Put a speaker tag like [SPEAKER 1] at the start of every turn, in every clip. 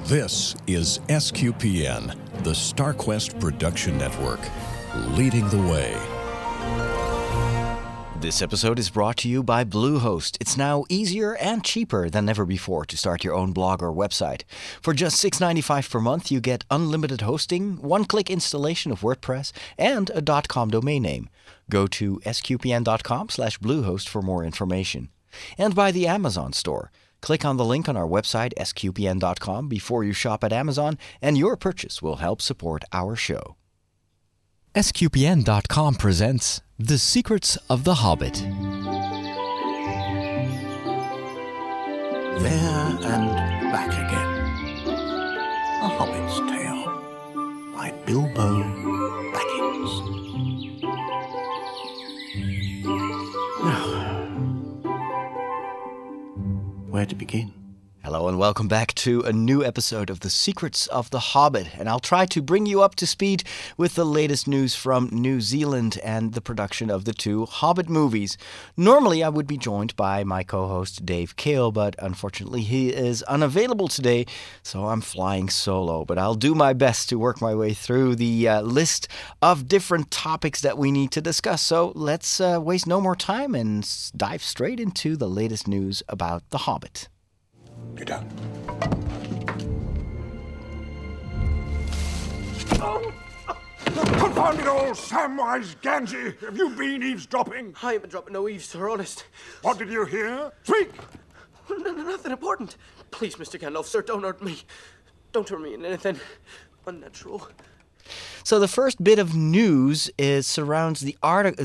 [SPEAKER 1] This is SQPN, the StarQuest Production Network, leading the way.
[SPEAKER 2] This episode is brought to you by Bluehost. It's now easier and cheaper than ever before to start your own blog or website. For just $6.95 per month, you get unlimited hosting, one-click installation of WordPress, and a .com domain name. Go to sqpn.com/Bluehost for more information. And by the Amazon store. Click on the link on our website, sqpn.com, before you shop at Amazon, and your purchase will help support our show. SQPN.com presents The Secrets of the Hobbit.
[SPEAKER 3] There and Back Again. A Hobbit's Tale by Bilbo Baggins. Now, where to begin?
[SPEAKER 2] Hello and welcome back to a new episode of The Secrets of the Hobbit, and I'll try to bring you up to speed with the latest news from New Zealand and the production of the two Hobbit movies. Normally I would be joined by my co-host Dave Kale, but unfortunately he is unavailable today, so I'm flying solo. But I'll do my best to work my way through the list of different topics that we need to discuss. So let's waste no more time and dive straight into the latest news about the Hobbit.
[SPEAKER 3] Get down. Confound it all, Samwise Gamgee! Have you been eavesdropping?
[SPEAKER 4] I ain't been dropping no eaves, sir, honest.
[SPEAKER 3] What did you hear? Speak!
[SPEAKER 4] Nothing important. Please, Mr. Gandalf, sir, don't hurt me. Don't turn me into anything unnatural.
[SPEAKER 2] So the first bit of news surrounds the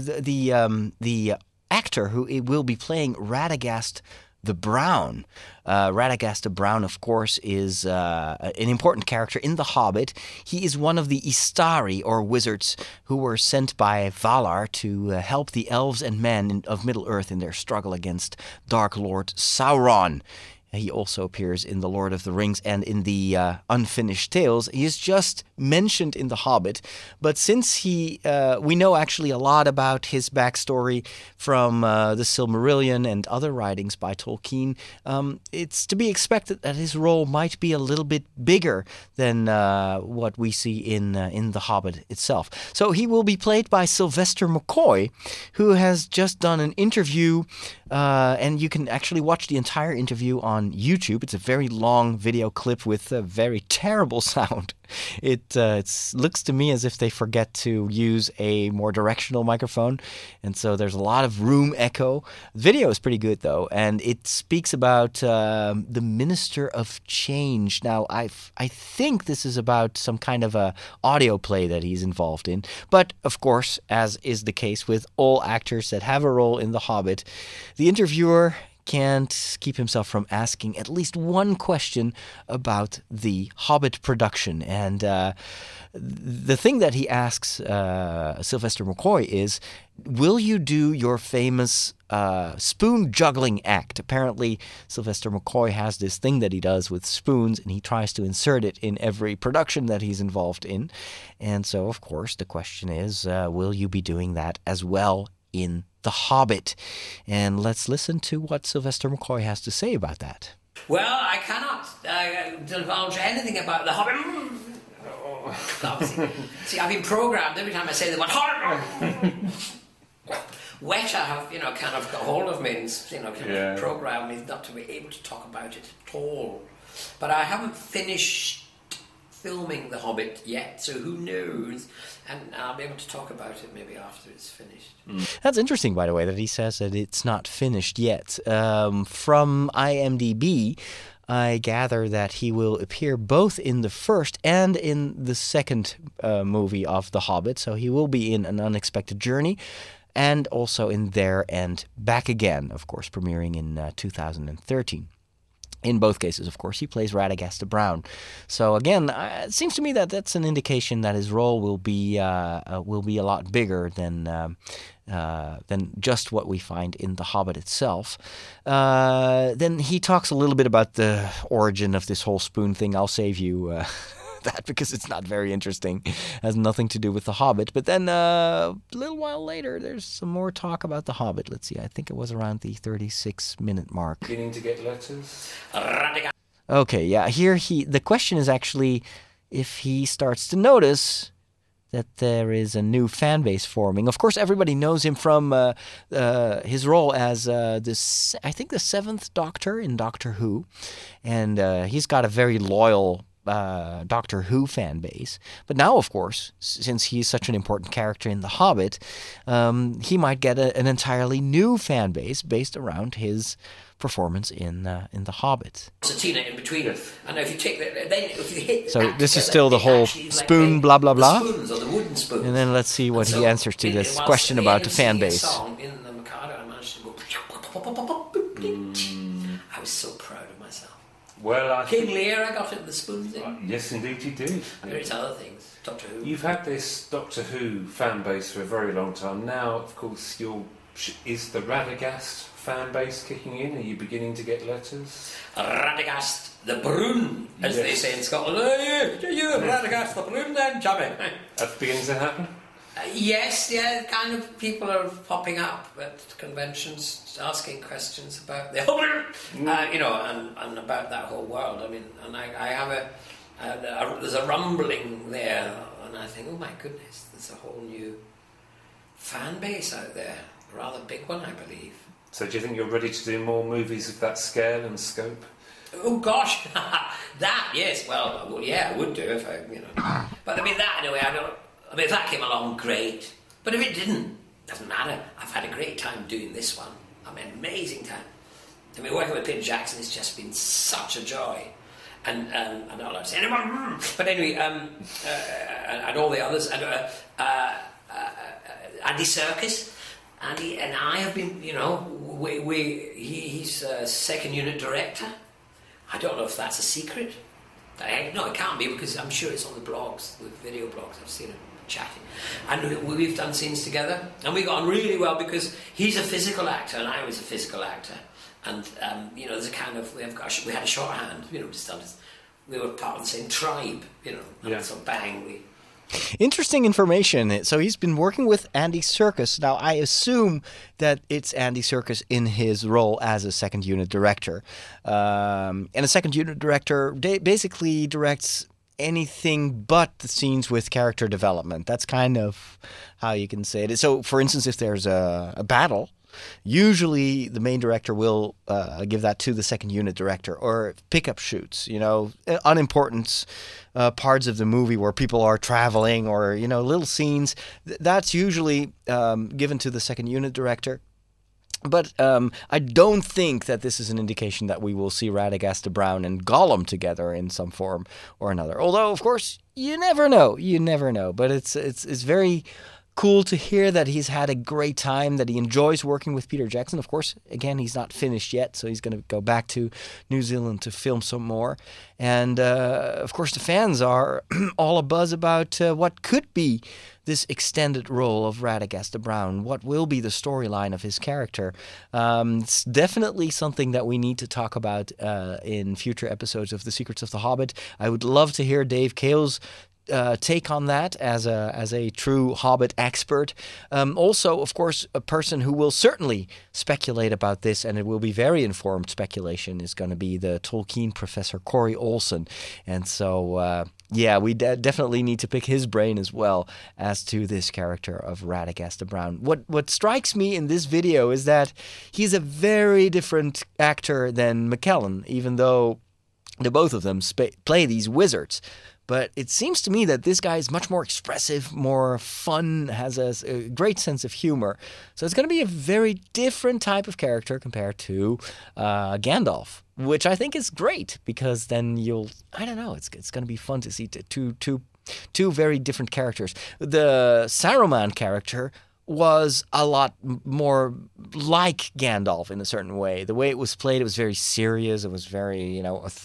[SPEAKER 2] actor who will be playing Radagast the Brown. Radagast the Brown, of course, is an important character in The Hobbit. He is one of the Istari, or wizards, who were sent by Valar to help the elves and men of Middle-earth in their struggle against Dark Lord Sauron. He also appears in The Lord of the Rings and in the Unfinished Tales. He is just mentioned in The Hobbit, but since we know actually a lot about his backstory from the Silmarillion and other writings by Tolkien, it's to be expected that his role might be a little bit bigger than what we see in The Hobbit itself. So he will be played by Sylvester McCoy, who has just done an interview, and you can actually watch the entire interview on YouTube. It's a very long video clip with a very terrible sound. It looks to me as if they forget to use a more directional microphone, and so there's a lot of room echo. The video is pretty good, though, and it speaks about the Minister of Change. Now, I think this is about some kind of a audio play that he's involved in, but of course, as is the case with all actors that have a role in The Hobbit, the interviewer can't keep himself from asking at least one question about the Hobbit production. And the thing that he asks Sylvester McCoy is, will you do your famous spoon juggling act? Apparently, Sylvester McCoy has this thing that he does with spoons, and he tries to insert it in every production that he's involved in. And so, of course, the question is, will you be doing that as well in The Hobbit? And let's listen to what Sylvester McCoy has to say about that.
[SPEAKER 5] Well, I cannot divulge anything about The Hobbit. See, I've been programmed every time I say the word Hobbit. Weta have, kind of got hold of me and, programmed me not to be able to talk about it at all. But I haven't finished filming The Hobbit yet, so who knows? And I'll be able to talk about it maybe after it's finished.
[SPEAKER 2] That's interesting, by the way, that he says that it's not finished yet. From IMDb, I gather that he will appear both in the first and in the second movie of The Hobbit. So he will be in An Unexpected Journey and also in There and Back Again, of course, premiering in 2013. In both cases, of course, he plays Radagast the Brown. So again, it seems to me that that's an indication that his role will be a lot bigger than just what we find in The Hobbit itself. Then he talks a little bit about the origin of this whole spoon thing. I'll save you that because it's not very interesting. It has nothing to do with The Hobbit. But then a little while later, there's some more talk about The Hobbit. Let's see, I think it was around the 36-minute mark.
[SPEAKER 6] Beginning to get letters?
[SPEAKER 2] Okay, yeah. Here the question is actually if he starts to notice that there is a new fan base forming. Of course, everybody knows him from his role as I think the 7th Doctor in Doctor Who, and he's got a very loyal Doctor Who fan base. But now, of course, since he's such an important character in The Hobbit, he might get an entirely new fan base based around his performance in The Hobbit.
[SPEAKER 5] Satina in between, and if you take that, then if you hit.
[SPEAKER 2] So this is still the whole spoon, blah blah blah.
[SPEAKER 5] The spoons or the wooden spoons.
[SPEAKER 2] And then let's see what he answers to this question about the fan base.
[SPEAKER 5] Song in the Mikado, I managed to go. I was so proud of myself.
[SPEAKER 6] Well,
[SPEAKER 5] King Lear, I got it the spoon thing.
[SPEAKER 6] Yes, indeed, you did.
[SPEAKER 5] And various other things. Doctor Who.
[SPEAKER 6] You've had this Doctor Who fan base for a very long time. Now, of course, is the Radagast fan base kicking in? Are you beginning to get letters?
[SPEAKER 5] Radagast the Brun, as they say in Scotland. You Radagast the Brun then, Jimmy.
[SPEAKER 6] That's beginning to happen?
[SPEAKER 5] Yes, kind of people are popping up at conventions asking questions about the Hobbit, and about that whole world. I mean, and I have there's a rumbling there, and I think, oh my goodness, there's a whole new fan base out there, a rather big one, I believe.
[SPEAKER 6] So do you think you're ready to do more movies of that scale and scope?
[SPEAKER 5] Oh gosh, that, yes, well, yeah, I would do if but I mean that anyway, if that came along, great. But if it didn't, doesn't matter. I've had a great time doing this one. I mean, amazing time. I mean, working with Peter Jackson has just been such a joy. And I'm not allowed to say anymore. But anyway, and all the others, and Andy Serkis, Andy and I have been, he's a second unit director. I don't know if that's a secret. No, it can't be, because I'm sure it's on the blogs, the video blogs. I've seen it chatting. And we've done scenes together, and we got on really well because he's a physical actor and I was a physical actor. And, there's a kind of, we had a shorthand, we were part of the same tribe, and so bang,
[SPEAKER 2] Interesting information. So he's been working with Andy Serkis. Now, I assume that it's Andy Serkis in his role as a second unit director. And a second unit director basically directs anything but the scenes with character development. That's kind of how you can say it. So, for instance, if there's a battle, usually the main director will give that to the second unit director, or pickup shoots, unimportant parts of the movie where people are traveling, or, little scenes. That's usually given to the second unit director. But I don't think that this is an indication that we will see Radagast the Brown and Gollum together in some form or another. Although, of course, you never know. You never know. But it's very cool to hear that he's had a great time, that he enjoys working with Peter Jackson. Of course, again, he's not finished yet, so he's going to go back to New Zealand to film some more. And, of course, the fans are all abuzz about what could be this extended role of Radagast the Brown. What will be the storyline of his character? It's definitely something that we need to talk about in future episodes of The Secrets of the Hobbit. I would love to hear Dave Cale's take on that as a true Hobbit expert. Also, of course, a person who will certainly speculate about this, and it will be very informed speculation, is going to be the Tolkien professor Corey Olsen. And so, we definitely need to pick his brain as well as to this character of Radagast the Brown. What strikes me in this video is that he's a very different actor than McKellen, even though the both of them play these wizards. But it seems to me that this guy is much more expressive, more fun, has a great sense of humor. So it's going to be a very different type of character compared to Gandalf, which I think is great, because then it's going to be fun to see two very different characters. The Saruman character was a lot more like Gandalf in a certain way. The way it was played, it was very serious. It was very,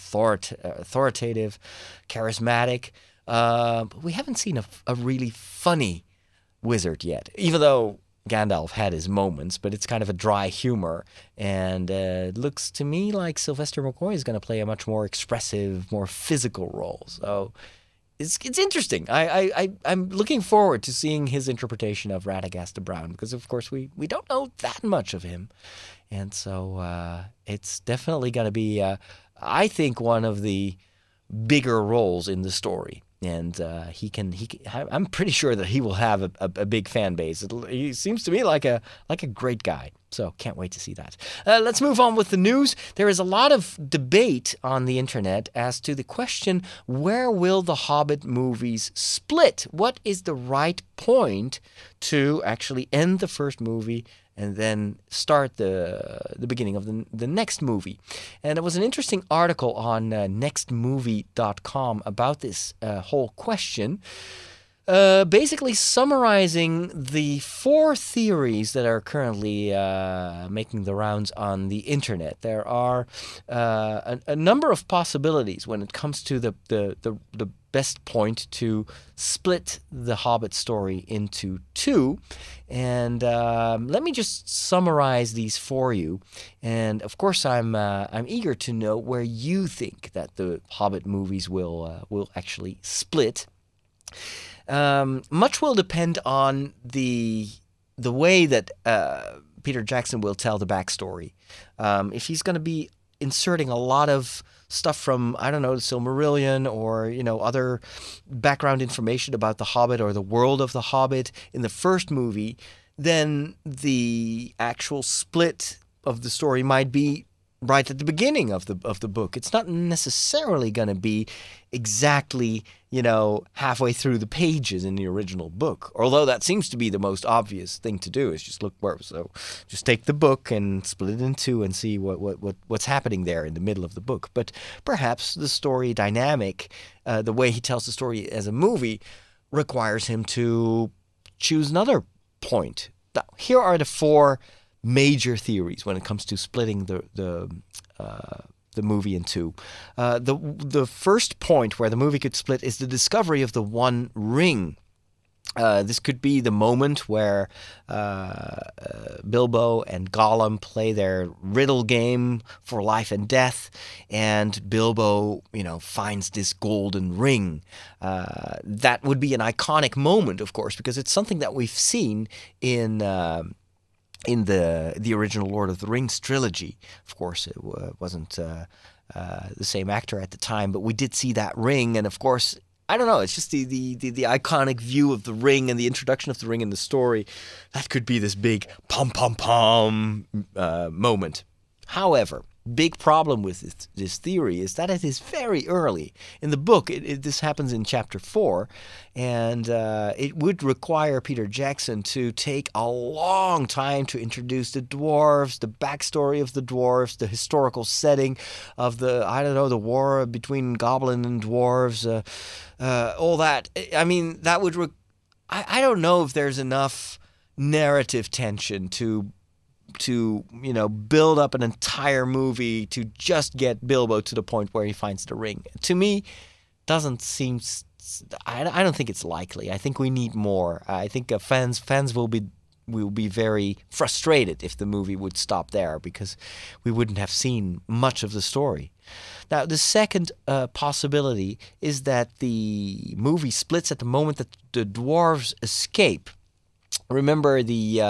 [SPEAKER 2] authoritative, charismatic. But we haven't seen a really funny wizard yet, even though Gandalf had his moments, but it's kind of a dry humor. And it looks to me like Sylvester McCoy is going to play a much more expressive, more physical role. So it's interesting. I'm looking forward to seeing his interpretation of Radagast the Brown, because, of course, we don't know that much of him. And so it's definitely going to be, I think, one of the bigger roles in the story. And he can. I'm pretty sure that he will have a big fan base. He seems to me like a great guy. So can't wait to see that. Let's move on with the news. There is a lot of debate on the internet as to the question, where will the Hobbit movies split? What is the right point to actually end the first movie and then start the beginning of the next movie? And there was an interesting article on nextmovie.com about this whole question, basically summarizing the 4 theories that are currently making the rounds on the internet. There are a number of possibilities when it comes to the best point to split the Hobbit story into 2. And let me just summarize these for you. And of course, I'm eager to know where you think that the Hobbit movies will actually split. Much will depend on the way that Peter Jackson will tell the backstory. If he's going to be inserting a lot of stuff from, I don't know, the Silmarillion or, other background information about the Hobbit or the world of the Hobbit in the first movie, then the actual split of the story might be right at the beginning of the book. It's not necessarily going to be exactly, halfway through the pages in the original book. Although that seems to be the most obvious thing to do, is just look where. So just take the book and split it in 2 and see what's happening there in the middle of the book. But perhaps the story dynamic, the way he tells the story as a movie, requires him to choose another point. Now, here are the 4 major theories when it comes to splitting the movie in 2. The first point where the movie could split is the discovery of the One Ring. This could be the moment where Bilbo and Gollum play their riddle game for life and death, and Bilbo, finds this golden ring. That would be an iconic moment, of course, because it's something that we've seen in the original Lord of the Rings trilogy. Of course, it wasn't the same actor at the time, but we did see that ring, and of course, I don't know, it's just the iconic view of the ring and the introduction of the ring in the story. That could be this big pom-pom-pom moment. However, big problem with this theory is that it is very early. In the book, this happens in chapter 4, and it would require Peter Jackson to take a long time to introduce the dwarves, the backstory of the dwarves, the historical setting of the war between goblin and dwarves, all that. I mean, that would... I don't know if there's enough narrative tension to build up an entire movie to just get Bilbo to the point where he finds the ring. To me, doesn't seem... I don't think it's likely. I think we need more. I think fans will be very frustrated if the movie would stop there, because we wouldn't have seen much of the story. Now, the second possibility is that the movie splits at the moment that the dwarves escape. Remember the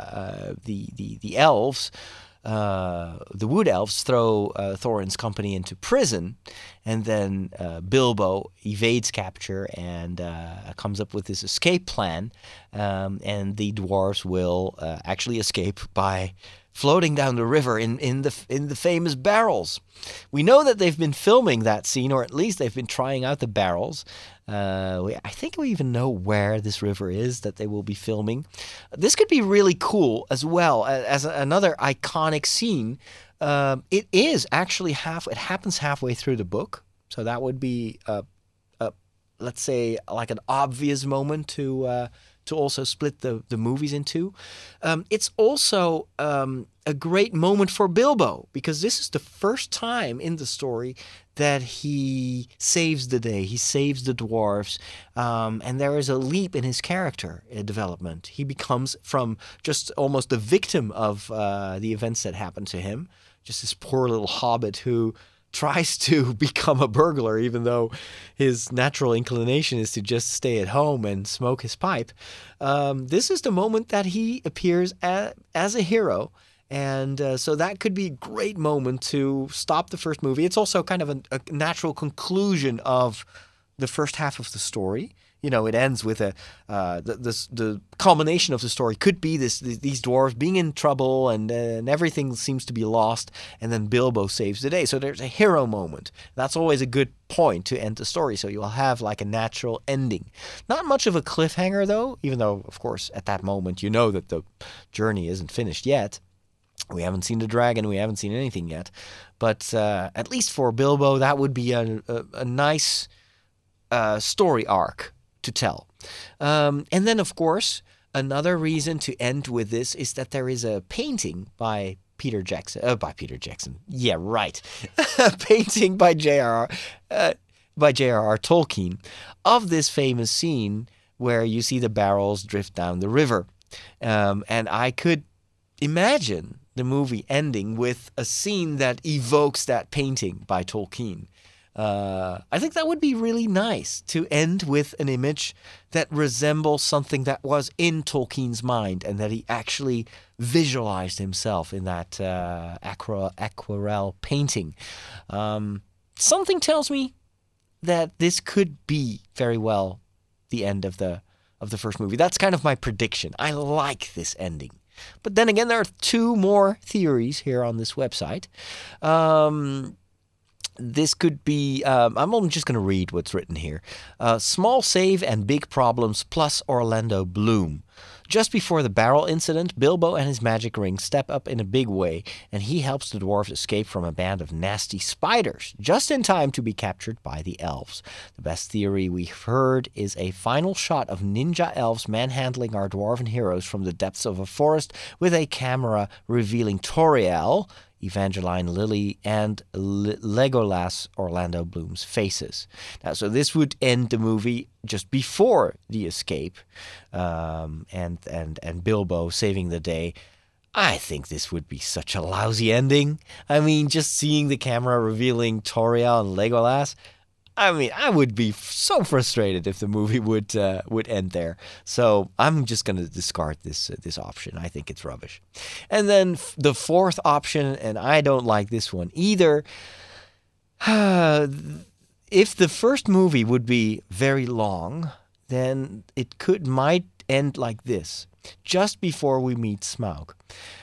[SPEAKER 2] elves, the wood elves throw Thorin's company into prison, and then Bilbo evades capture and comes up with this escape plan, and the dwarves will actually escape by floating down the river in the famous barrels. We know that they've been filming that scene, or at least they've been trying out the barrels. I think we even know where this river is that they will be filming. This could be really cool as well as another iconic scene. It is actually it happens halfway through the book, so that would be let's say like an obvious moment to also split the movies in 2. It's also a great moment for Bilbo, because this is the first time in the story that he saves the day. He saves the dwarves, and there is a leap in his character development. He becomes from just almost a victim of the events that happened to him, just this poor little hobbit who tries to become a burglar, even though his natural inclination is to just stay at home and smoke his pipe. This is the moment that he appears as a hero, And so that could be a great moment to stop the first movie. It's also kind of a natural conclusion of the first half of the story. You know, it ends with the culmination of the story could be these dwarves being in trouble and everything seems to be lost, and then Bilbo saves the day. So there's a hero moment. That's always a good point to end the story. So you'll have like a natural ending. Not much of a cliffhanger though, even though of course at that moment you know that the journey isn't finished yet. We haven't seen the dragon. We haven't seen anything yet. But at least for Bilbo, that would be a nice story arc to tell. And then, of course, another reason to end with this is that there is a painting by Peter Jackson. Yeah, right. A painting by J.R.R. Tolkien of this famous scene where you see the barrels drift down the river. And I could imagine the movie ending with a scene that evokes that painting by Tolkien. I think that would be really nice to end with an image that resembles something that was in Tolkien's mind and that he actually visualized himself in that aquarelle painting. Something tells me that this could be very well the end of the first movie. That's kind of my prediction. I like this ending. But then again, there are two more theories here on this website. This could be, I'm only just going to read what's written here. Small save and big problems plus Orlando Bloom. Just before the barrel incident, Bilbo and his magic ring step up in a big way, and he helps the dwarves escape from a band of nasty spiders, just in time to be captured by the elves. The best theory we've heard is a final shot of ninja elves manhandling our dwarven heroes from the depths of a forest with a camera revealing Tauriel, Evangeline Lilly, and Legolas Orlando Bloom's faces. Now, so this would end the movie just before the escape, and Bilbo saving the day. I think this would be such a lousy ending. I mean, just seeing the camera revealing Tauriel and Legolas. I mean, I would be so frustrated if the movie would end there. So I'm just going to discard this option. I think it's rubbish. And then the fourth option, and I don't like this one either. If the first movie would be very long, then it might end like this, just before we meet Smaug.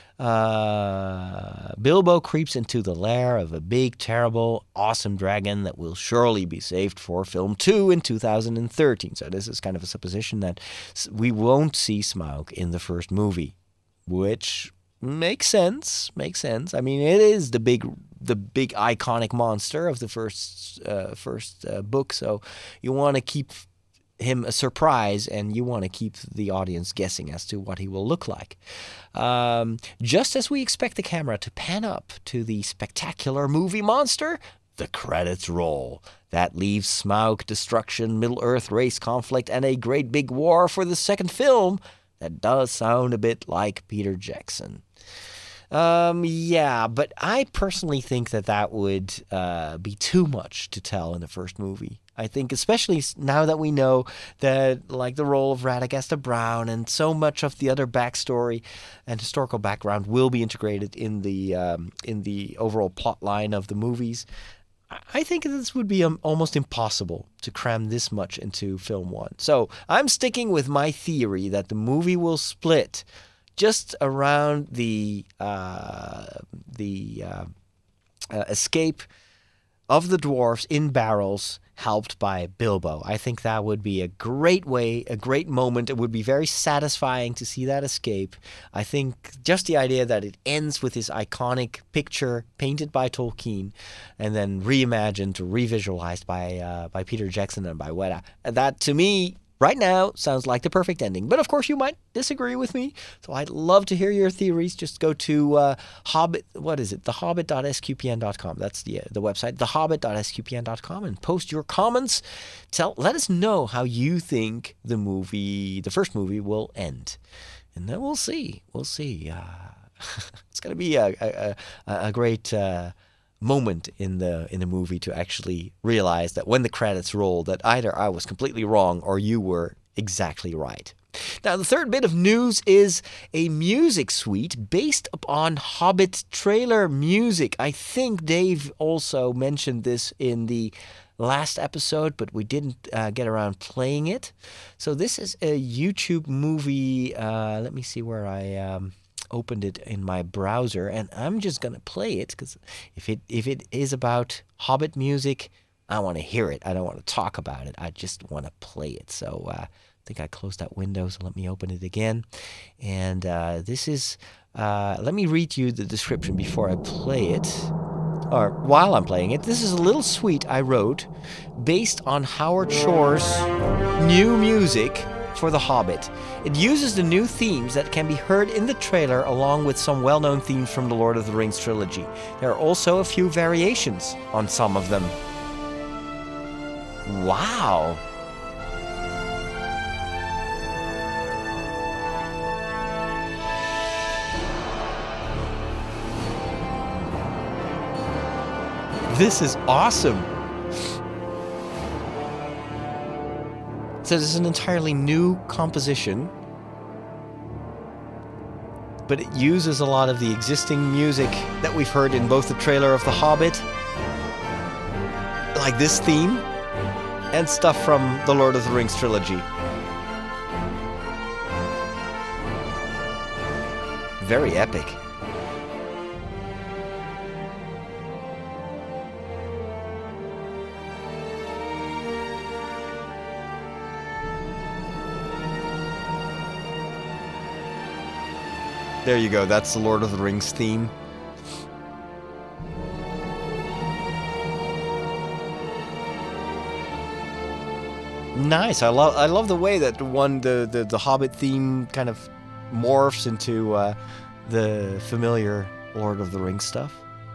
[SPEAKER 2] Bilbo creeps into the lair of a big, terrible, awesome dragon that will surely be saved for film 2 in 2013. So this is kind of a supposition that we won't see Smaug in the first movie, which makes sense. I mean, it is the big iconic monster of the first book. So you want to keep him a surprise, and you want to keep the audience guessing as to what he will look like. Just as we expect the camera to pan up to the spectacular movie monster, the credits roll. That leaves Smaug, destruction, Middle-earth race conflict, and a great big war for the second film. That does sound a bit like Peter Jackson. Yeah, but I personally think that would be too much to tell in the first movie. I think especially now that we know that like the role of Radagast the Brown and so much of the other backstory and historical background will be integrated in the overall plot line of the movies, I think this would be almost impossible to cram this much into film 1. So I'm sticking with my theory that the movie will split just around the escape of the dwarves in barrels, helped by Bilbo. I think that would be a great moment. It would be very satisfying to see that escape. I think just the idea that it ends with this iconic picture painted by Tolkien and then reimagined, revisualized by Peter Jackson and by Weta. That, to me, right now, sounds like the perfect ending. But of course, you might disagree with me. So I'd love to hear your theories. Just go to thehobbit.sqpn.com. That's the website, thehobbit.sqpn.com, and post your comments. Let us know how you think the first movie will end. And then we'll see. It's going to be a great moment in the movie to actually realize that when the credits roll, that either I was completely wrong or you were exactly right. Now, the third bit of news is a music suite based upon Hobbit trailer music. I think Dave also mentioned this in the last episode, but we didn't get around playing it. So this is a YouTube movie. Let me see where I opened it in my browser, and I'm just going to play it because if it is about Hobbit music, I want to hear it. I don't want to talk about it. I just want to play it. So I think I closed that window, so let me open it again. And this is, let me read you the description before I play it, or while I'm playing it. This is a little suite I wrote based on Howard Shore's new music for The Hobbit. It uses the new themes that can be heard in the trailer along with some well-known themes from the Lord of the Rings trilogy. There are also a few variations on some of them. Wow! This is awesome! So this is an entirely new composition, but it uses a lot of the existing music that we've heard in both the trailer of The Hobbit, like this theme, and stuff from the Lord of the Rings trilogy. Very epic. There you go, that's the Lord of the Rings theme. Nice. I love the way that the Hobbit theme kind of morphs into the familiar Lord of the Rings stuff.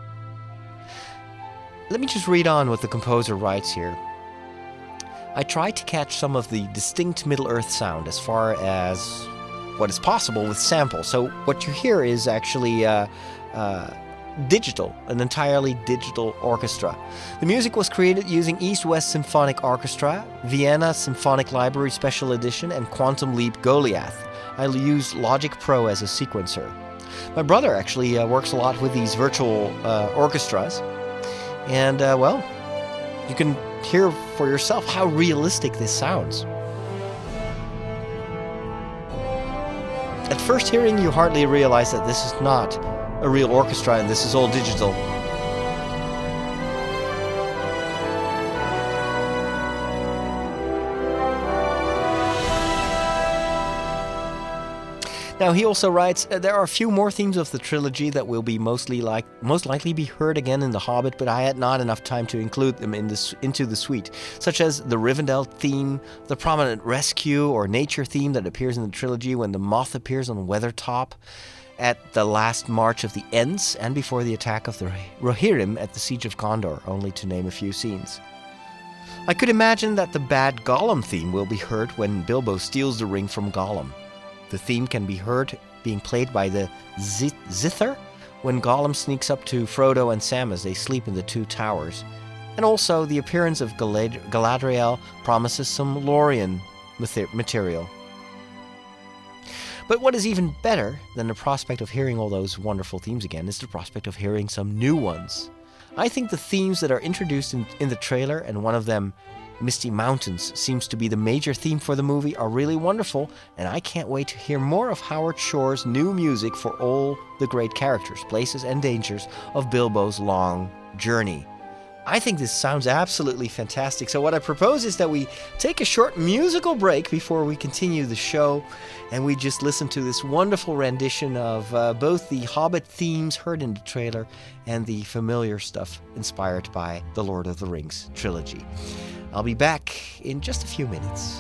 [SPEAKER 2] Let me just read on what the composer writes here. I tried to catch some of the distinct Middle-earth sound as far as what is possible with samples. So what you hear is actually digital, an entirely digital orchestra. The music was created using East West Symphonic Orchestra, Vienna Symphonic Library Special Edition, and Quantum Leap Goliath. I use Logic Pro as a sequencer. My brother actually works a lot with these virtual orchestras, and well, you can hear for yourself how realistic this sounds. At first hearing, you hardly realize that this is not a real orchestra and this is all digital. Now he also writes, there are a few more themes of the trilogy that will be most likely be heard again in The Hobbit, but I had not enough time to include them into the suite, such as the Rivendell theme, the prominent rescue or nature theme that appears in the trilogy when the moth appears on Weathertop, at the last march of the Ents, and before the attack of the Rohirrim at the Siege of Gondor, only to name a few scenes. I could imagine that the bad Gollum theme will be heard when Bilbo steals the ring from Gollum. The theme can be heard being played by the zither when Gollum sneaks up to Frodo and Sam as they sleep in the Two Towers. And also, the appearance of Galadriel promises some Lorien material. But what is even better than the prospect of hearing all those wonderful themes again is the prospect of hearing some new ones. I think the themes that are introduced in the trailer, and one of them, Misty Mountains, seems to be the major theme for the movie, are really wonderful, and I can't wait to hear more of Howard Shore's new music for all the great characters, places, and dangers of Bilbo's long journey. I think this sounds absolutely fantastic. So what I propose is that we take a short musical break before we continue the show, and we just listen to this wonderful rendition of both the Hobbit themes heard in the trailer and the familiar stuff inspired by the Lord of the Rings trilogy. I'll be back in just a few minutes.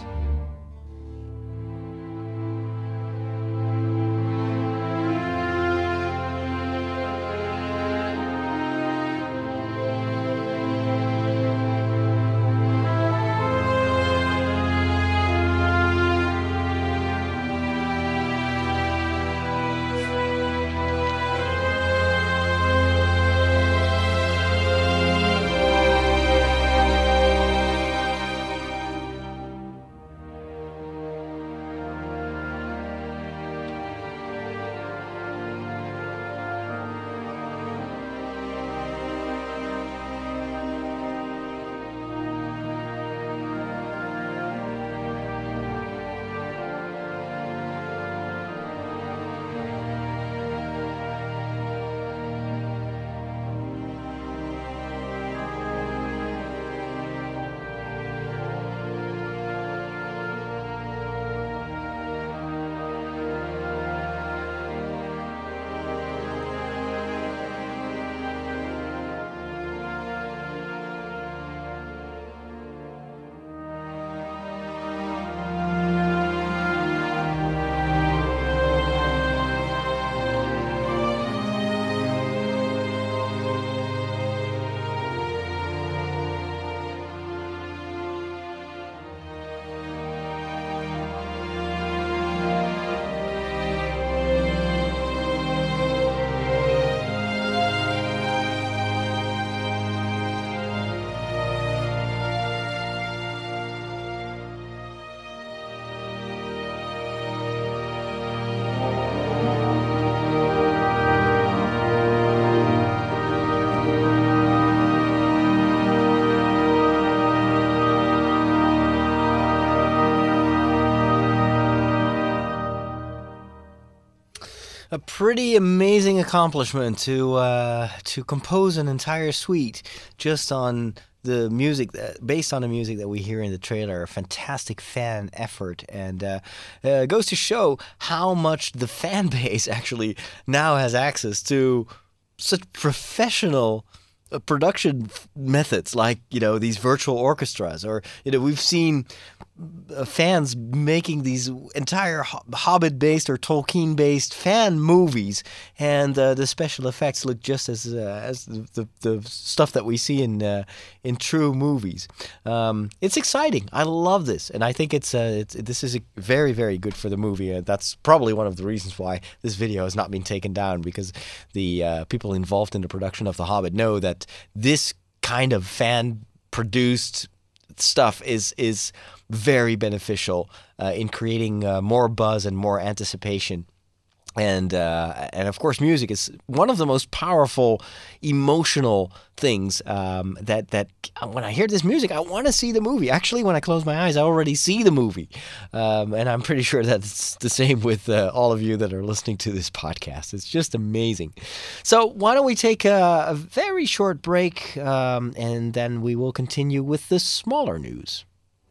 [SPEAKER 2] A pretty amazing accomplishment to compose an entire suite just on the music, based on the music that we hear in the trailer. A fantastic fan effort, and it goes to show how much the fan base actually now has access to such professional production methods, like, you know, these virtual orchestras, or, you know, we've seen fans making these entire Hobbit-based or Tolkien-based fan movies, and the special effects look just as the stuff that we see in true movies. It's exciting. I love this, and I think this is very, very good for the movie. That's probably one of the reasons why this video has not been taken down, because the people involved in the production of The Hobbit know that this kind of fan-produced stuff is very beneficial in creating more buzz and more anticipation. And of course, music is one of the most powerful emotional things that when I hear this music, I want to see the movie. Actually, when I close my eyes, I already see the movie. And I'm pretty sure that's the same with all of you that are listening to this podcast. It's just amazing. So why don't we take a very short break, and then we will continue with the smaller news.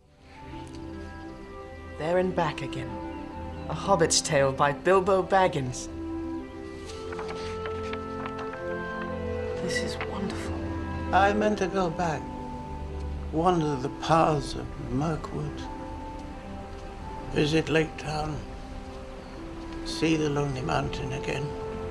[SPEAKER 7] There and back again. A Hobbit's Tale by Bilbo Baggins. This is wonderful.
[SPEAKER 8] I meant to go back, wander the paths of Mirkwood, visit Lake Town, see the Lonely Mountain again.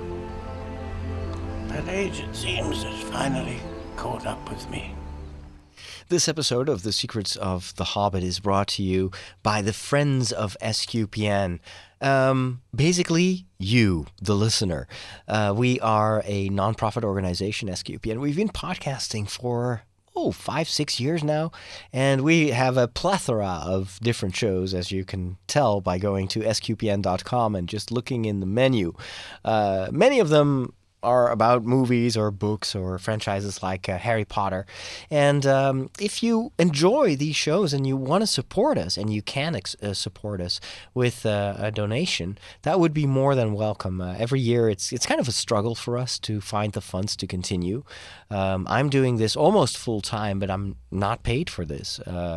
[SPEAKER 8] That age, it seems, has finally caught up with me.
[SPEAKER 2] This episode of The Secrets of the Hobbit is brought to you by the Friends of SQPN. Basically, you, the listener. We are a nonprofit organization, SQPN. We've been podcasting for 5-6 years now, and we have a plethora of different shows, as you can tell by going to sqpn.com and just looking in the menu. Many of them are about movies or books or franchises like Harry Potter. And if you enjoy these shows and you want to support us, and you can support us with a donation, that would be more than welcome. Every year it's kind of a struggle for us to find the funds to continue. I'm doing this almost full time, but I'm not paid for this.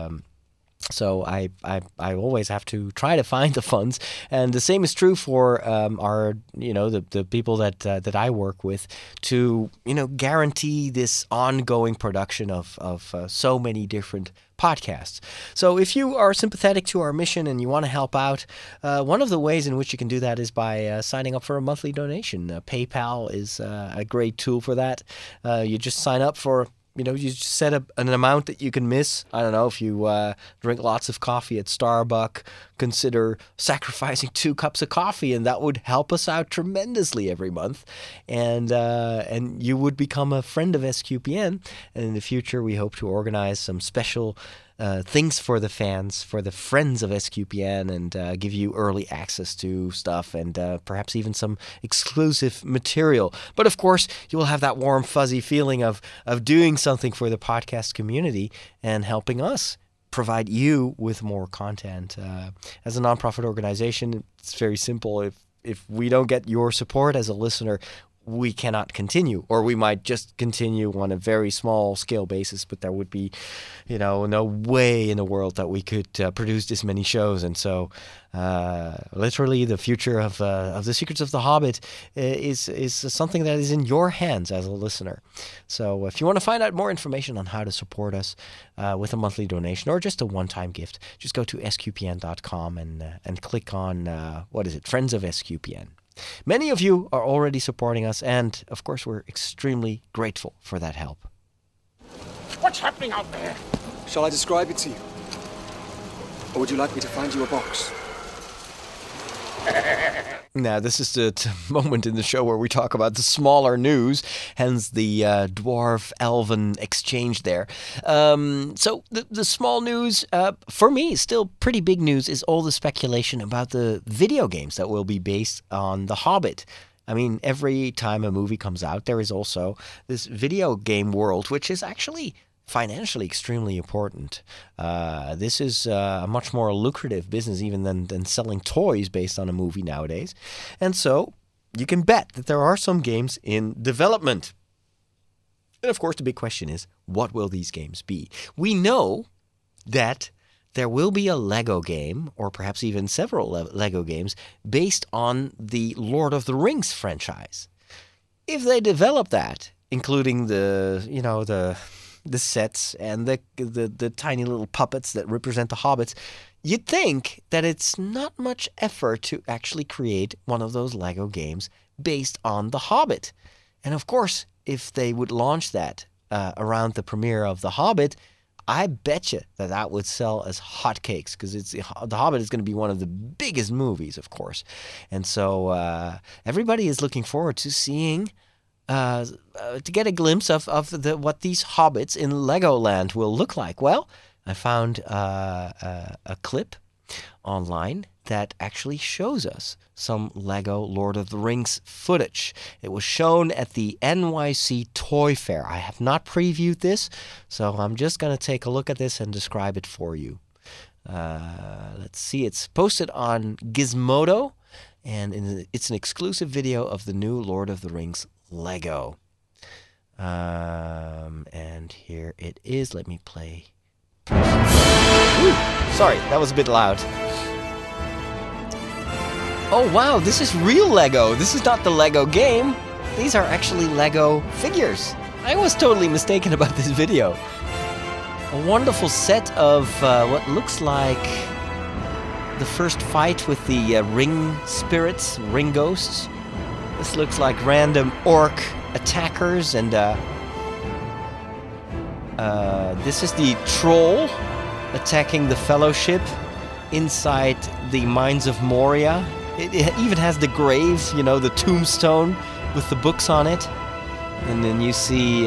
[SPEAKER 2] So I always have to try to find the funds, and the same is true for our the people that I work with, to guarantee this ongoing production of so many different podcasts. So if you are sympathetic to our mission and you want to help out, one of the ways in which you can do that is by signing up for a monthly donation. PayPal is a great tool for that. You just sign up for. You just set up an amount that you can miss. I don't know, if you drink lots of coffee at Starbucks, consider sacrificing 2 cups of coffee, and that would help us out tremendously every month. And you would become a friend of SQPN. And in the future, we hope to organize some special things for the fans, for the friends of SQPN, and give you early access to stuff, and perhaps even some exclusive material. But of course, you will have that warm, fuzzy feeling of doing something for the podcast community and helping us provide you with more content. As a nonprofit organization, it's very simple. If we don't get your support as a listener, we cannot continue, or we might just continue on a very small scale basis, but there would be, no way in the world that we could produce this many shows. And so, literally, the future of The Secrets of the Hobbit is something that is in your hands as a listener. So if you want to find out more information on how to support us with a monthly donation or just a one-time gift, just go to sqpn.com and click on, Friends of SQPN. Many of you are already supporting us, and of course we're extremely grateful for that help.
[SPEAKER 3] What's happening out there?
[SPEAKER 9] Shall I describe it to you? Or would you like me to find you a box?
[SPEAKER 2] Now, this is the moment in the show where we talk about the smaller news, hence the dwarf-elven exchange there. So the small news, for me, still pretty big news, is all the speculation about the video games that will be based on The Hobbit. I mean, every time a movie comes out, there is also this video game world, which is actually financially extremely important. This is a much more lucrative business even than selling toys based on a movie nowadays. And so you can bet that there are some games in development. And of course, the big question is, what will these games be? We know that there will be a Lego game, or perhaps even several Lego games, based on the Lord of the Rings franchise. If they develop that, including the sets and the tiny little puppets that represent the hobbits, you'd think that it's not much effort to actually create one of those Lego games based on The Hobbit. And of course, if they would launch that around the premiere of The Hobbit, I bet you that would sell as hotcakes, because The Hobbit is going to be one of the biggest movies, of course. And so everybody is looking forward to seeing, to get a glimpse of what these hobbits in Legoland will look like. Well, I found a clip online that actually shows us some Lego Lord of the Rings footage. It was shown at the NYC Toy Fair. I have not previewed this, so I'm just going to take a look at this and describe it for you. Let's see. It's posted on Gizmodo, and it's an exclusive video of the new Lord of the Rings Lego. And here it is. Let me play. Ooh, sorry, that was a bit loud. Oh wow, this is real Lego. This is not the Lego game. These are actually Lego figures. I was totally mistaken about this video. A wonderful set of what looks like the first fight with the ring spirits, ring ghosts. This looks like random orc attackers, and this is the troll attacking the Fellowship inside the Mines of Moria. It even has the grave, the tombstone with the books on it. And then you see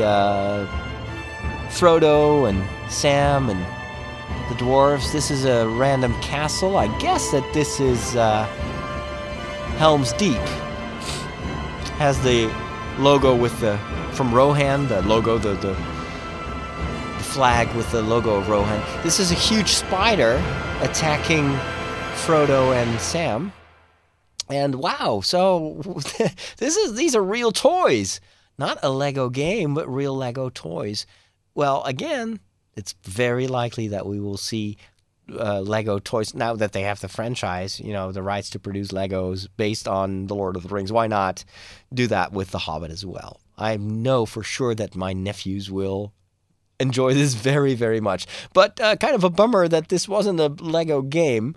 [SPEAKER 2] Frodo and Sam and the dwarves. This is a random castle. I guess that this is Helm's Deep. Has the logo from Rohan, the logo, the flag with the logo of Rohan. This is a huge spider attacking Frodo and Sam. And wow, so these are real toys. Not a Lego game, but real Lego toys. Well, again, it's very likely that we will see Lego toys, now that they have the franchise, the rights to produce Legos based on The Lord of the Rings. Why not do that with The Hobbit as well? I know for sure that my nephews will enjoy this very, very much. But kind of a bummer that this wasn't a Lego game.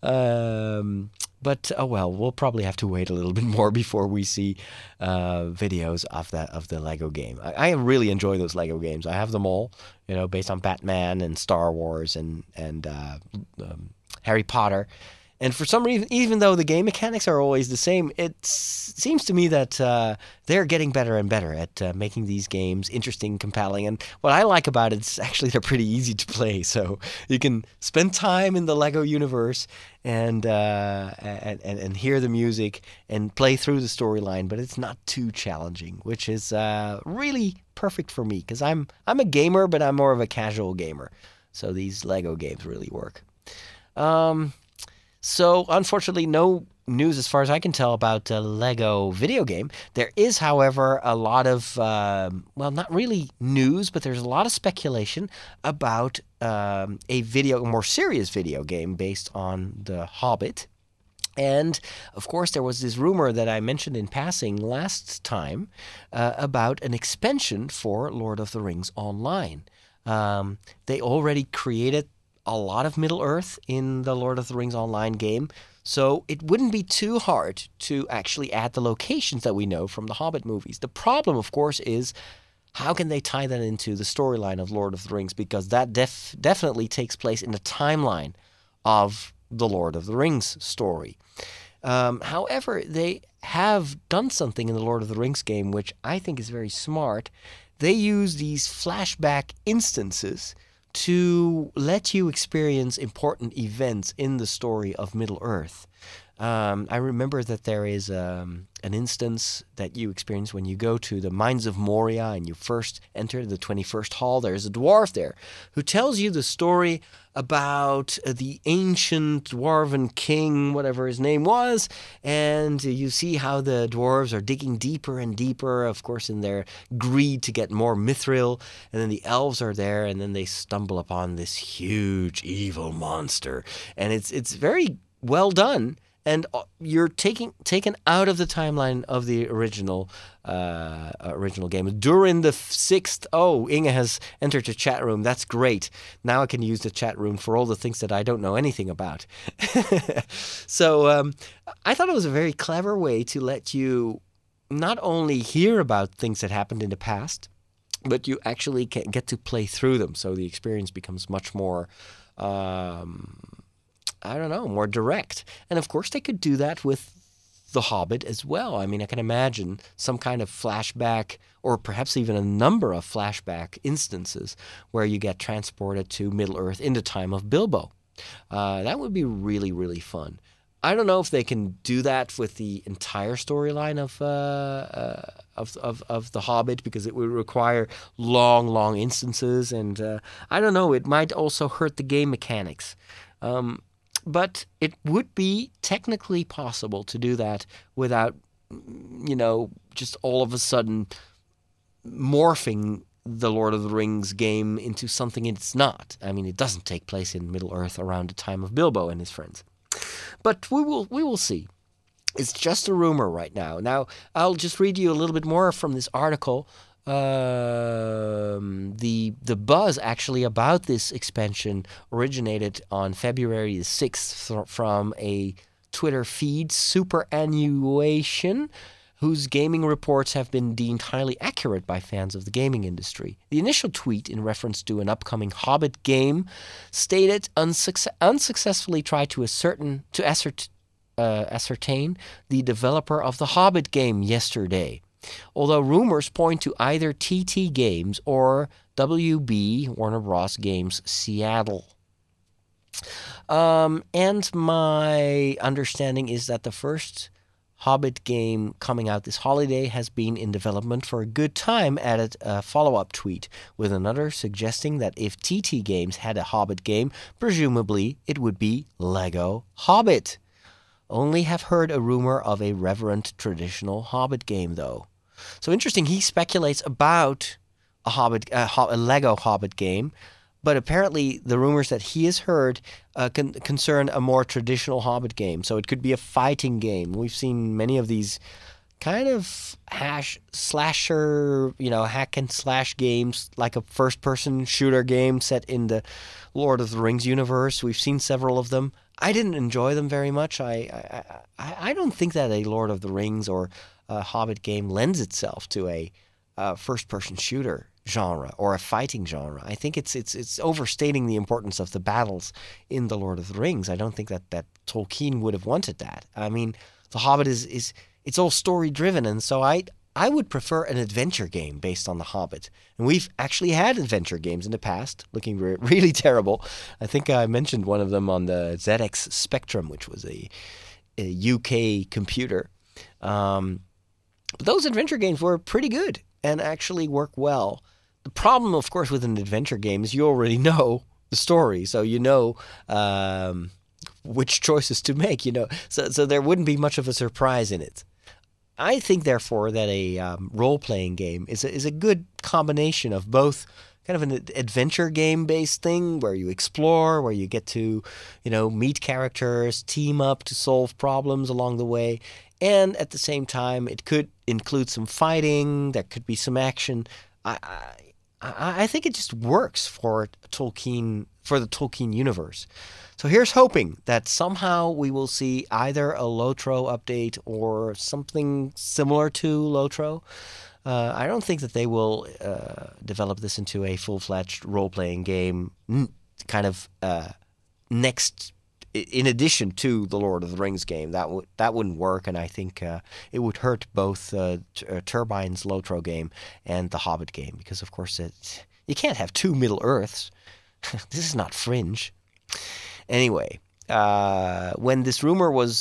[SPEAKER 2] But oh well, we'll probably have to wait a little bit more before we see videos of the Lego game. I really enjoy those Lego games. I have them all, based on Batman and Star Wars and Harry Potter. And for some reason, even though the game mechanics are always the same, it seems to me that they're getting better and better at making these games interesting, compelling. And what I like about it is actually they're pretty easy to play. So you can spend time in the Lego universe and hear the music and play through the storyline, but it's not too challenging, which is really perfect for me, because I'm a gamer, but I'm more of a casual gamer. So these Lego games really work. So, unfortunately, no news as far as I can tell about a Lego video game. There is, however, a lot of, not really news, but there's a lot of speculation about a more serious video game based on The Hobbit. And, of course, there was this rumor that I mentioned in passing last time about an expansion for Lord of the Rings Online. They already created a lot of Middle-earth in the Lord of the Rings Online game, so it wouldn't be too hard to actually add the locations that we know from the Hobbit movies. The problem, of course, is how can they tie that into the storyline of Lord of the Rings, because that definitely takes place in the timeline of the Lord of the Rings story. However, they have done something in the Lord of the Rings game which I think is very smart. They use these flashback instances to let you experience important events in the story of Middle-earth. I remember that there is an instance that you experience when you go to the Mines of Moria and you first enter the 21st Hall. There's a dwarf there who tells you the story about the ancient dwarven king, whatever his name was, and you see how the dwarves are digging deeper and deeper, of course, in their greed to get more mithril, and then the elves are there, and then they stumble upon this huge evil monster, and it's very well done. And you're taken out of the timeline of the original game. During the 6th... Oh, Inge has entered the chat room. That's great. Now I can use the chat room for all the things that I don't know anything about. So I thought it was a very clever way to let you not only hear about things that happened in the past, but you actually get to play through them. So the experience becomes much more... more direct. And of course they could do that with The Hobbit as well. I mean, I can imagine some kind of flashback, or perhaps even a number of flashback instances where you get transported to Middle-earth in the time of Bilbo. That would be really, really fun. I don't know if they can do that with the entire storyline of The Hobbit, because it would require long instances, and I don't know, it might also hurt the game mechanics. But it would be technically possible to do that without, just all of a sudden morphing the Lord of the Rings game into something it's not. I mean, it doesn't take place in Middle-earth around the time of Bilbo and his friends. But we will see. It's just a rumor right now. Now, I'll just read you a little bit more from this article. The buzz actually about this expansion originated on February the 6th from a Twitter feed, Superannuation, whose gaming reports have been deemed highly accurate by fans of the gaming industry. The initial tweet, in reference to an upcoming Hobbit game, stated unsuccessfully tried to ascertain the developer of the Hobbit game yesterday, although rumors point to either TT Games or WB, Warner Bros. Games Seattle. And my understanding is that the first Hobbit game coming out this holiday has been in development for a good time, added a follow-up tweet, with another suggesting that if TT Games had a Hobbit game, presumably it would be Lego Hobbit. Only have heard a rumor of a reverent traditional Hobbit game, though. So interesting, he speculates about a Lego Hobbit game, but apparently the rumors that he has heard concern a more traditional Hobbit game. So it could be a fighting game. We've seen many of these kind of slasher, hack and slash games, like a first-person shooter game set in the Lord of the Rings universe. We've seen several of them. I didn't enjoy them very much. I don't think that a Lord of the Rings or a Hobbit game lends itself to a first-person shooter genre or a fighting genre. I think it's overstating the importance of the battles in the Lord of the Rings. I don't think that Tolkien would have wanted that. I mean, the Hobbit is it's all story-driven, and so I would prefer an adventure game based on the Hobbit. And we've actually had adventure games in the past, looking really terrible. I think I mentioned one of them on the ZX Spectrum, which was a UK computer. But those adventure games were pretty good and actually work well. The problem, of course, with an adventure game is you already know the story, so you know which choices to make. So there wouldn't be much of a surprise in it. I think, therefore, that a role-playing game is a good combination of both kind of an adventure game-based thing where you explore, where you get to, meet characters, team up to solve problems along the way, and at the same time, it could include some fighting, there could be some action. I think it just works for the Tolkien universe. So here's hoping that somehow we will see either a Lotro update or something similar to Lotro. I don't think that they will develop this into a full-fledged role-playing game kind of next, in addition to the Lord of the Rings game. That wouldn't work, and I think it would hurt both Turbine's Lotro game and the Hobbit game, because, of course, you can't have two Middle-earths. This is not Fringe. Anyway, when this rumor was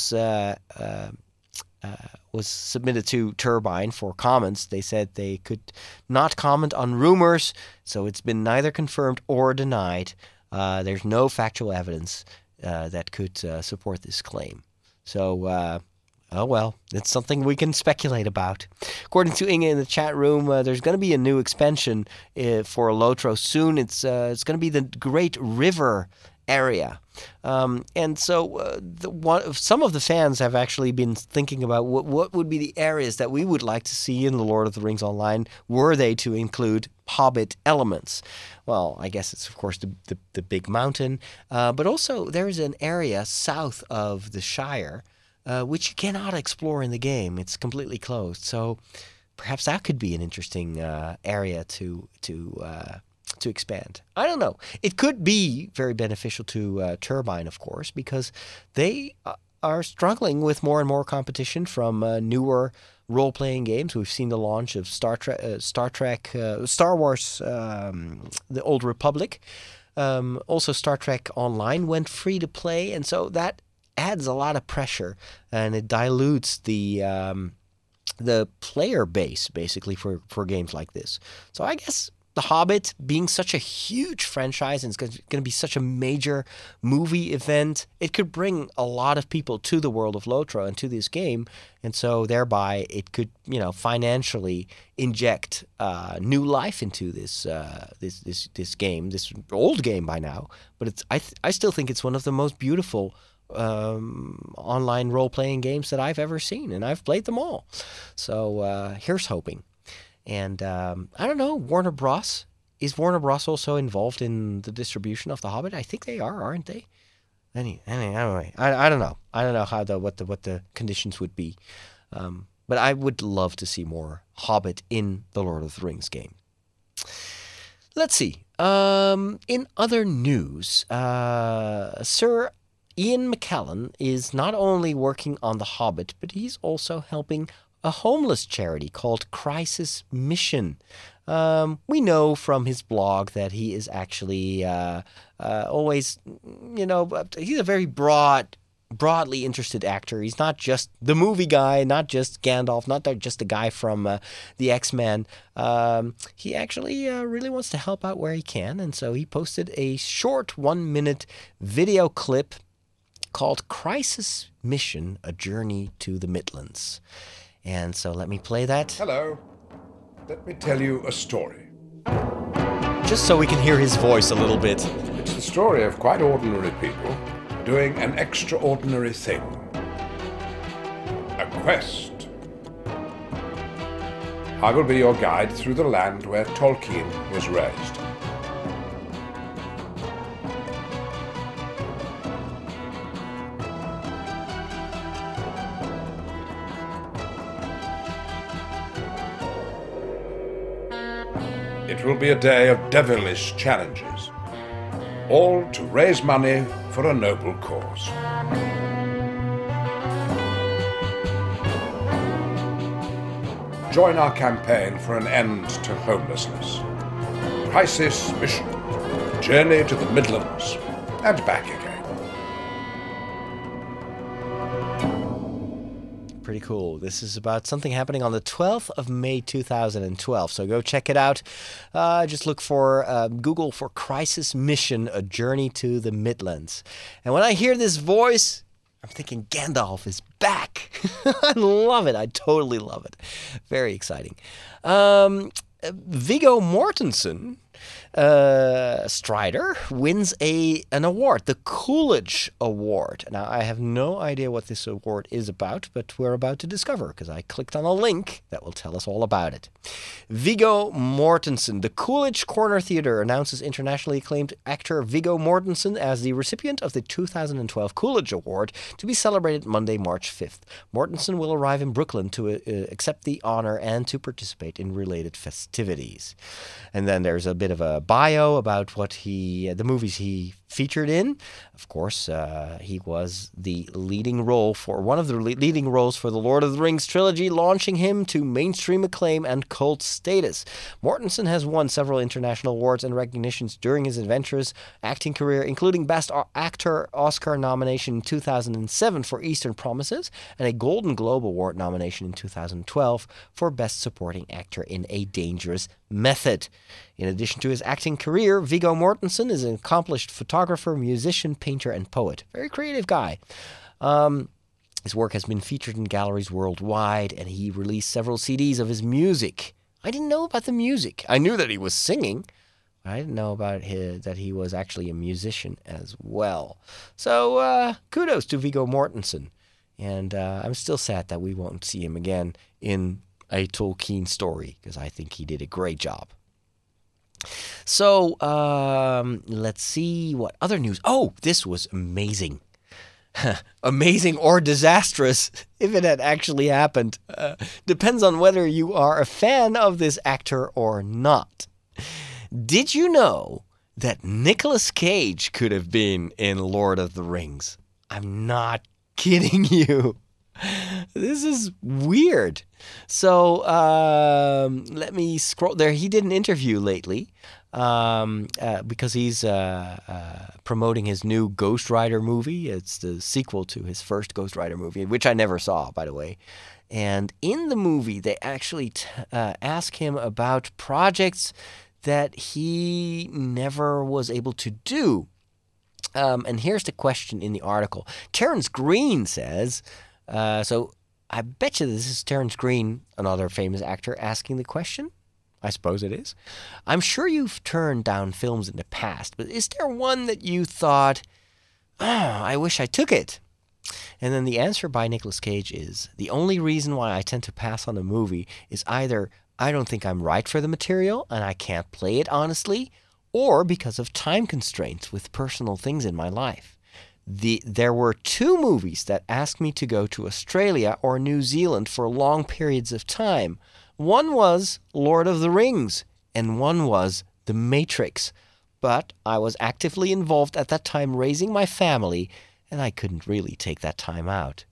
[SPEAKER 2] submitted to Turbine for comments, they said they could not comment on rumors, so it's been neither confirmed or denied. There's no factual evidence that could support this claim. So, oh well, it's something we can speculate about. According to Inge in the chat room, there's going to be a new expansion for Lotro soon. It's going to be the Great River area. And so some of the fans have actually been thinking about what would be the areas that we would like to see in The Lord of the Rings Online were they to include Hobbit elements. Well, I guess it's, of course, the big mountain. But also there is an area south of the Shire which you cannot explore in the game. It's completely closed. So perhaps that could be an interesting area to expand. I don't know. It could be very beneficial to Turbine, of course, because they are struggling with more and more competition from newer role-playing games. We've seen the launch of Star Wars, The Old Republic. Also, Star Trek Online went free to play, and so that adds a lot of pressure, and it dilutes the player base, basically, for games like this. So I guess The Hobbit, being such a huge franchise and it's going to be such a major movie event, it could bring a lot of people to the world of Lotro and to this game, and so thereby it could, financially inject new life into this game, this old game by now. But I still think it's one of the most beautiful online role-playing games that I've ever seen, and I've played them all. So here's hoping. And I don't know, Warner Bros. Is Warner Bros. Also involved in the distribution of The Hobbit? I think they are, aren't they? Anyway, I don't know. I don't know how what the conditions would be. But I would love to see more Hobbit in the Lord of the Rings game. Let's see. In other news, Sir Ian McKellen is not only working on The Hobbit, but he's also helping a homeless charity called Crisis Mission. We know from his blog that he is actually always, he's a very broadly interested actor. He's not just the movie guy, not just Gandalf, not just the guy from the X-Men. He actually really wants to help out where he can, and so he posted a short 1-minute video clip called Crisis Mission, A Journey to the Midlands. And so let me play that.
[SPEAKER 3] Hello. Let me tell you a story.
[SPEAKER 2] Just so we can hear his voice a little bit.
[SPEAKER 3] It's the story of quite ordinary people doing an extraordinary thing. A quest. I will be your guide through the land where Tolkien was raised. It will be a day of devilish challenges, all to raise money for a noble cause. Join our campaign for an end to homelessness. Crisis Mission, Journey to the Midlands, and back again.
[SPEAKER 2] Pretty cool. This is about something happening on the 12th of May 2012. So go check it out. Just look for Google for Crisis Mission, A Journey to the Midlands. And when I hear this voice, I'm thinking Gandalf is back. I love it. I totally love it. Very exciting. Viggo Mortensen, Strider, wins an award, the Coolidge Award. Now, I have no idea what this award is about, but we're about to discover because I clicked on a link that will tell us all about it. Viggo Mortensen. The Coolidge Corner Theatre announces internationally acclaimed actor Viggo Mortensen as the recipient of the 2012 Coolidge Award to be celebrated Monday, March 5th. Mortensen will arrive in Brooklyn to accept the honor and to participate in related festivities. And then there's a bit of a bio about what the movies he featured in? Of course, he was the leading role for one of the leading roles for the Lord of the Rings trilogy, launching him to mainstream acclaim and cult status. Mortensen has won several international awards and recognitions during his adventurous acting career, including Best Actor Oscar nomination in 2007 for Eastern Promises and a Golden Globe Award nomination in 2012 for Best Supporting Actor in A Dangerous Method. In addition to his acting career, Viggo Mortensen is an accomplished photographer, musician, painter, and poet. Very creative guy. His work has been featured in galleries worldwide, and he released several CDs of his music. I didn't know about the music. I knew that he was singing. I didn't know about that he was actually a musician as well. So kudos to Viggo Mortensen. And I'm still sad that we won't see him again in a Tolkien story, because I think he did a great job. So let's see what other news. Oh, this was amazing. Amazing or disastrous, if it had actually happened. Depends on whether you are a fan of this actor or not. Did you know that Nicolas Cage could have been in Lord of the Rings? I'm not kidding you. This is weird. So let me scroll there. He did an interview lately because he's promoting his new Ghost Rider movie. It's the sequel to his first Ghost Rider movie, which I never saw, by the way. And in the movie, they actually ask him about projects that he never was able to do. And here's the question in the article. Terrence Green says, so I bet you this is Terrence Green, another famous actor, asking the question. I suppose it is. I'm sure you've turned down films in the past, but is there one that you thought, I wish I took it? And then the answer by Nicolas Cage is, the only reason why I tend to pass on a movie is either I don't think I'm right for the material and I can't play it honestly, or because of time constraints with personal things in my life. There were 2 movies that asked me to go to Australia or New Zealand for long periods of time. One was Lord of the Rings, and one was The Matrix. But I was actively involved at that time raising my family, and I couldn't really take that time out.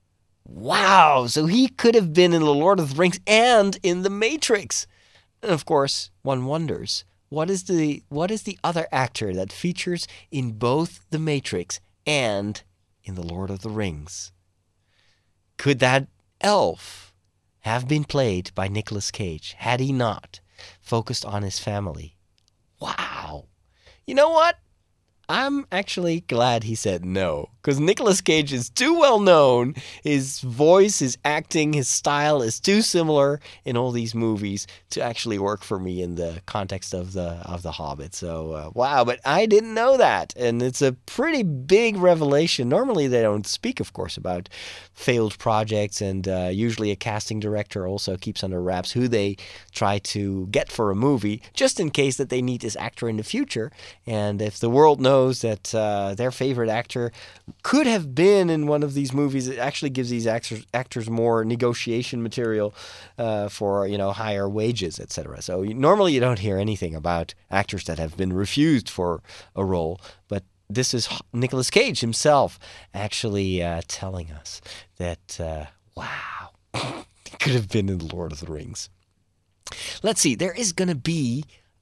[SPEAKER 2] Wow, so he could have been in The Lord of the Rings and in The Matrix. And of course, one wonders, what is the other actor that features in both The Matrix and in The Lord of the Rings? Could that elf have been played by Nicolas Cage had he not focused on his family? Wow. You know what? I'm actually glad he said no, because Nicolas Cage is too well known. His voice, his acting, his style is too similar in all these movies to actually work for me in the context of the Hobbit. So wow, but I didn't know that, and it's a pretty big revelation. Normally they don't speak, of course, about failed projects, and usually a casting director also keeps under wraps who they try to get for a movie, just in case that they need this actor in the future. And if the world knows that their favorite actor could have been in one of these movies, it actually gives these actors more negotiation material for higher wages, etc. So normally you don't hear anything about actors that have been refused for a role, but this is Nicolas Cage himself actually telling us that wow, he could have been in The Lord of the Rings. Let's see, there is going to be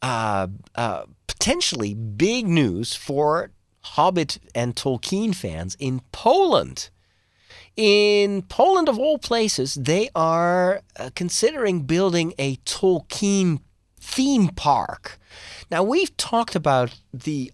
[SPEAKER 2] potentially big news for Hobbit and Tolkien fans in Poland. In Poland, of all places, they are considering building a Tolkien theme park. Now, we've talked about the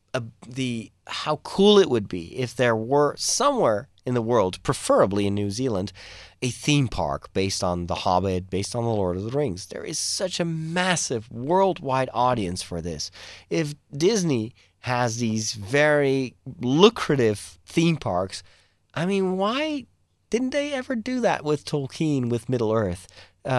[SPEAKER 2] how cool it would be if there were somewhere in the world, preferably in New Zealand, a theme park based on The Hobbit, based on The Lord of the Rings. There is such a massive worldwide audience for this. If Disney has these very lucrative theme parks, I mean, why didn't they ever do that with Tolkien, with Middle-earth?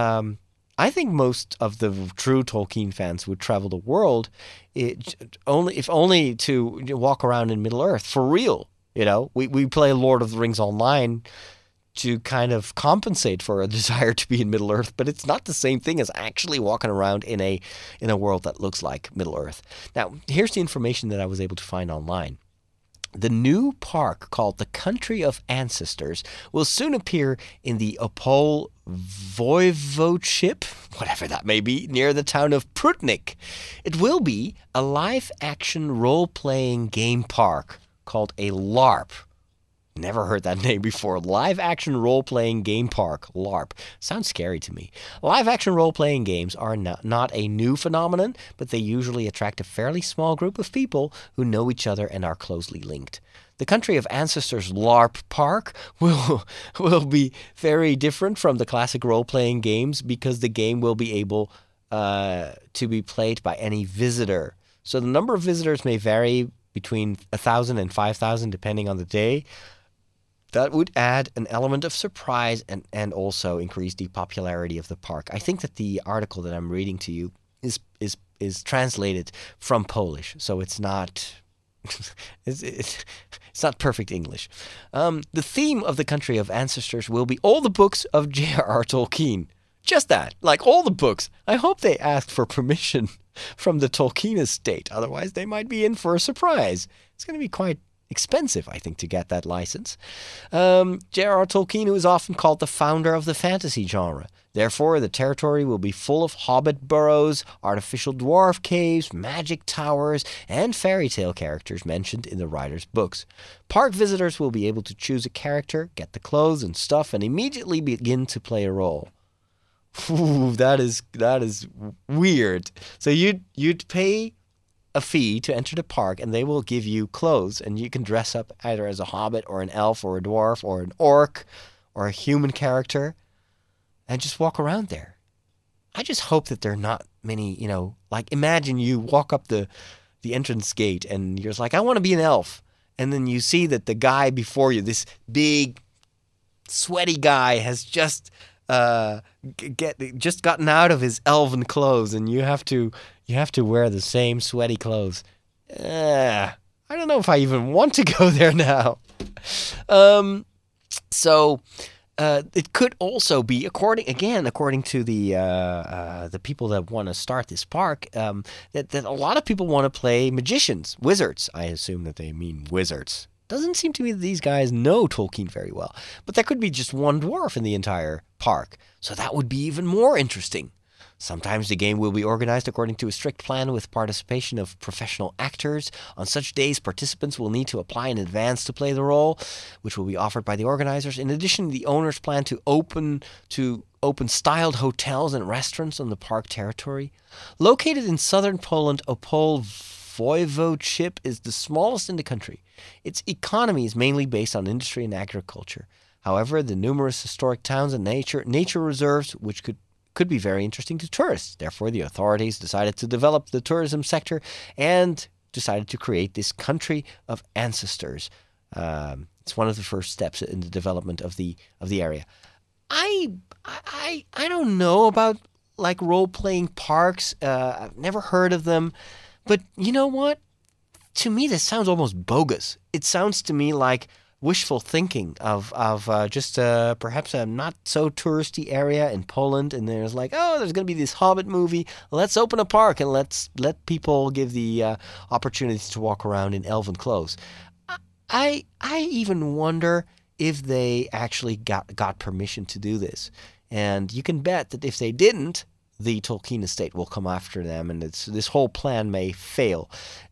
[SPEAKER 2] I think most of the true Tolkien fans would travel the world if only to walk around in Middle-earth, for real. We play Lord of the Rings online to kind of compensate for a desire to be in Middle-earth, but it's not the same thing as actually walking around in a world that looks like Middle-earth. Now, here's the information that I was able to find online. The new park, called the Country of Ancestors, will soon appear in the Opole Voivodeship, whatever that may be, near the town of Prudnik. It will be a live-action role-playing game park called a LARP. Never heard that name before. Live-action role-playing game park, LARP. Sounds scary to me. Live-action role-playing games are not a new phenomenon, but they usually attract a fairly small group of people who know each other and are closely linked. The Country of Ancestors LARP Park will be very different from the classic role-playing games because the game will be able to be played by any visitor. So the number of visitors may vary between 1,000 and 5,000 depending on the day. That would add an element of surprise and also increase the popularity of the park. I think that the article that I'm reading to you is translated from Polish, so it's not it's not perfect English. The theme of the Country of Ancestors will be all the books of J.R.R. Tolkien. Just that, like all the books. I hope they ask for permission from the Tolkien estate, otherwise they might be in for a surprise. It's going to be quite expensive, I think, to get that license. J.R.R. Tolkien, who is often called the founder of the fantasy genre. Therefore, the territory will be full of hobbit burrows, artificial dwarf caves, magic towers, and fairy tale characters mentioned in the writer's books. Park visitors will be able to choose a character, get the clothes and stuff, and immediately begin to play a role. Ooh, that is weird. So you'd pay a fee to enter the park, and they will give you clothes, and you can dress up either as a hobbit or an elf or a dwarf or an orc or a human character and just walk around there. I just hope that there are not many, like imagine you walk up the entrance gate and you're just like, I want to be an elf. And then you see that the guy before you, this big sweaty guy, has just gotten out of his elven clothes, and you have to wear the same sweaty clothes. I don't know if I even want to go there now. So it could also be, according to the people that want to start this park, that a lot of people want to play magicians, wizards. I assume that they mean wizards. Doesn't seem to me that these guys know Tolkien very well. But there could be just one dwarf in the entire park, so that would be even more interesting. Sometimes the game will be organized according to a strict plan with participation of professional actors. On such days, participants will need to apply in advance to play the role, which will be offered by the organizers. In addition, the owners plan to open styled hotels and restaurants on the park territory. Located in southern Poland, Opole Voivodeship is the smallest in the country. Its economy is mainly based on industry and agriculture. However, the numerous historic towns and nature reserves, which could be very interesting to tourists. Therefore, the authorities decided to develop the tourism sector and decided to create this Country of Ancestors. It's one of the first steps in the development of the area. I don't know about like role-playing parks. I've never heard of them. But you know what? To me, this sounds almost bogus. It sounds to me like wishful thinking of just perhaps a not so touristy area in Poland, and there's like, oh, there's going to be this Hobbit movie. Let's open a park and let's let people give the opportunities to walk around in elven clothes. I even wonder if they actually got permission to do this, and you can bet that if they didn't, the Tolkien estate will come after them, and this whole plan may fail.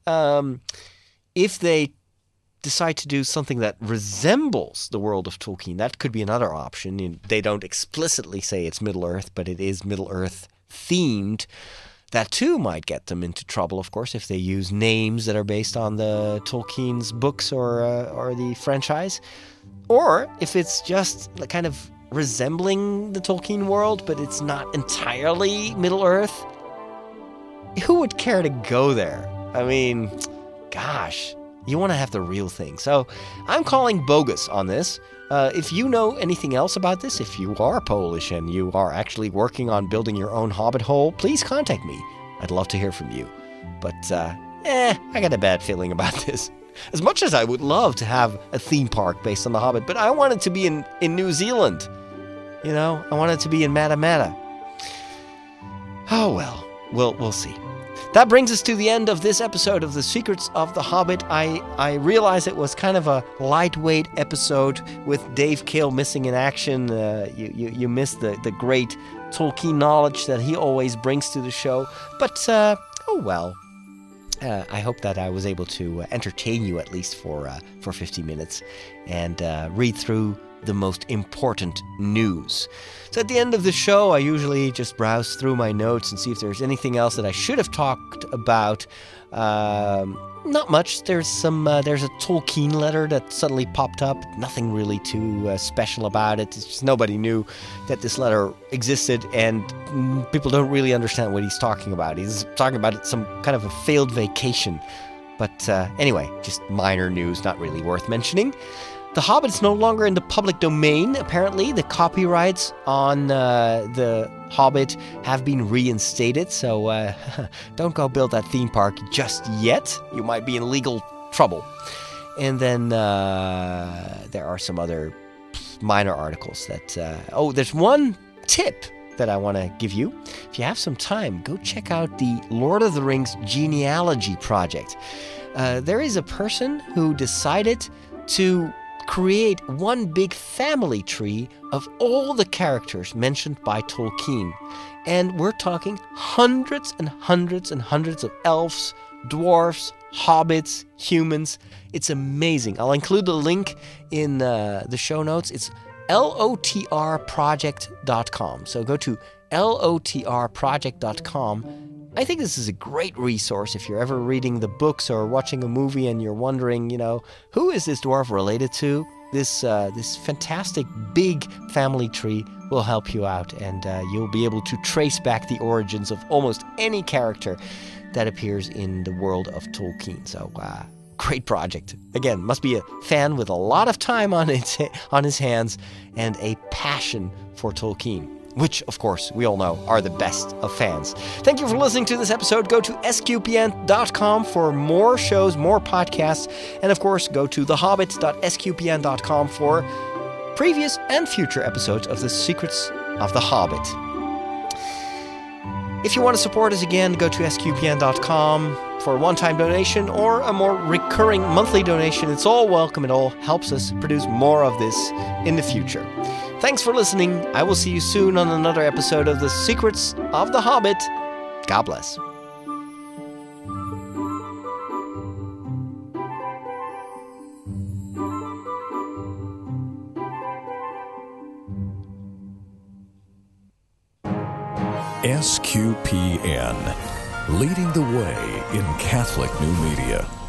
[SPEAKER 2] If they decide to do something that resembles the world of Tolkien, that could be another option. They don't explicitly say it's Middle-earth, but it is Middle-earth themed. That too might get them into trouble, of course, if they use names that are based on the Tolkien's books or the franchise. Or if it's just kind of resembling the Tolkien world, but it's not entirely Middle-earth. Who would care to go there? I mean, gosh, you want to have the real thing. So I'm calling bogus on this. If you know anything else about this, if you are Polish and you are actually working on building your own hobbit hole, please contact me. I'd love to hear from you. But, I got a bad feeling about this. As much as I would love to have a theme park based on The Hobbit, but I want it to be in New Zealand. You know, I want it to be in Matamata. Oh well, we'll see. That brings us to the end of this episode of The Secrets of the Hobbit. I realize it was kind of a lightweight episode with Dave Cale missing in action. You missed the great Tolkien knowledge that he always brings to the show. But, oh well. I hope that I was able to entertain you at least for 50 minutes and read through the most important news. So at the end of the show, I usually just browse through my notes and see if there's anything else that I should have talked about. Not much. There's a Tolkien letter that suddenly popped up. Nothing really too special about it. It's just nobody knew that this letter existed, and people don't really understand what he's talking about. He's talking about some kind of a failed vacation. But anyway, just minor news, not really worth mentioning. The Hobbit is no longer in the public domain, apparently. The copyrights on The Hobbit have been reinstated, so don't go build that theme park just yet. You might be in legal trouble. And then there are some other minor articles that... there's one tip that I want to give you. If you have some time, go check out the Lord of the Rings genealogy project. There is a person who decided to create one big family tree of all the characters mentioned by Tolkien. And we're talking hundreds and hundreds and hundreds of elves, dwarves, hobbits, humans. It's amazing. I'll include the link in the show notes. It's lotrproject.com. So go to lotrproject.com. I think this is a great resource if you're ever reading the books or watching a movie and you're wondering, who is this dwarf related to? This fantastic big family tree will help you out, and you'll be able to trace back the origins of almost any character that appears in the world of Tolkien. So, great project. Again, must be a fan with a lot of time on his hands and a passion for Tolkien, which, of course, we all know are the best of fans. Thank you for listening to this episode. Go to sqpn.com for more shows, more podcasts, and of course, go to thehobbit.sqpn.com for previous and future episodes of The Secrets of the Hobbit. If you want to support us again, go to sqpn.com for a one-time donation or a more recurring monthly donation. It's all welcome. It all helps us produce more of this in the future. Thanks for listening. I will see you soon on another episode of The Secrets of the Hobbit. God bless.
[SPEAKER 1] SQPN, leading the way in Catholic new media.